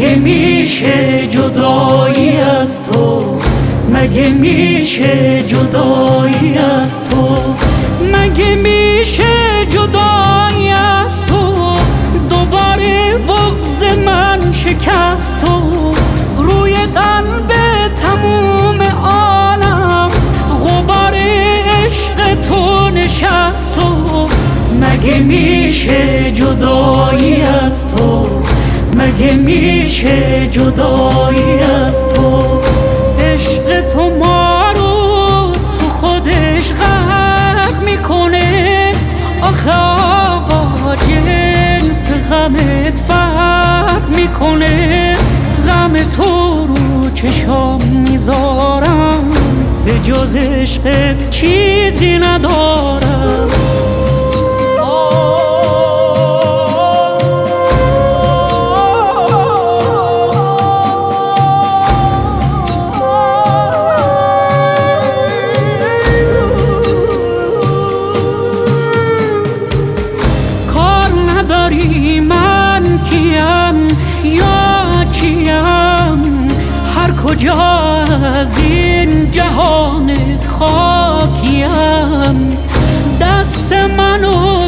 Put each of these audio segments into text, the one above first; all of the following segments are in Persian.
مگه میشه جدایی از تو؟ مگه میشه جدایی از تو؟ مگه میشه جدایی از تو؟ دوباره بغض من شکست تو، روی قلب تموم عالم غبار عشق تو نشست تو. مگه میشه جدایی از تو؟ مگه میشه جدایی از تو؟ عشق تو ما رو تو خودش غرق میکنه، آخه آقا جنس غمت فرق میکنه. غم تو رو چشام میذارم، به جز عشقت چیزی ندارم. من کیم یا چیم، هر کجا از این جهان خاکیم. دست منو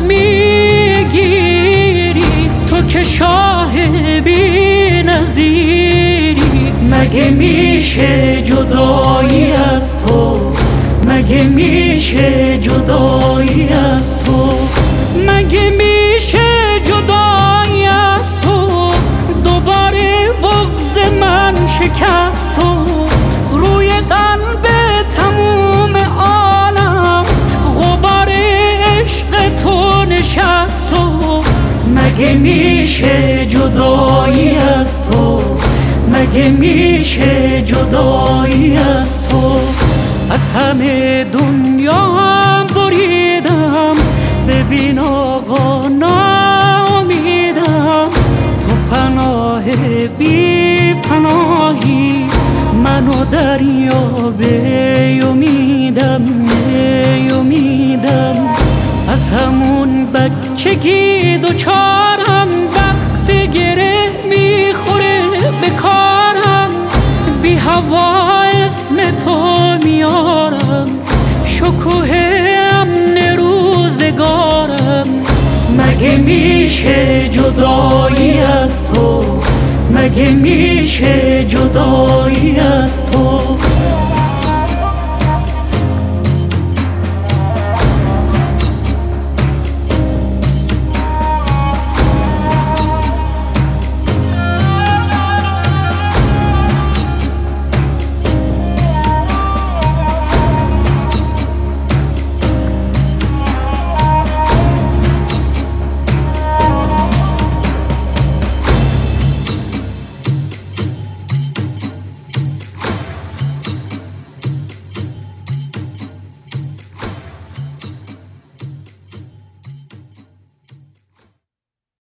میگیری تو که شاه بی نظیری. مگه میشه جدایی از تو؟ مگه میشه جدایی از تو؟ مگه میشه جدایی از تو؟ دوباره بغض من شکست تو، روی قلب تموم عالم غبار عشق تو نشست تو. مگه میشه جدایی از تو؟ مگه میشه جدایی از تو؟ از همه دنیا هم بریدم، ببین آقا ناامیدم. تو پناه بی پناهی، منو دریابه امیدم امیدم. از همون بچگی دوچارم، وقت گره میخوره به کارم. بی هوا اسم تو میارم، شکوه امن روزگارم. مگه میشه جدایی از تو؟ مگه میشه جدایی از تو؟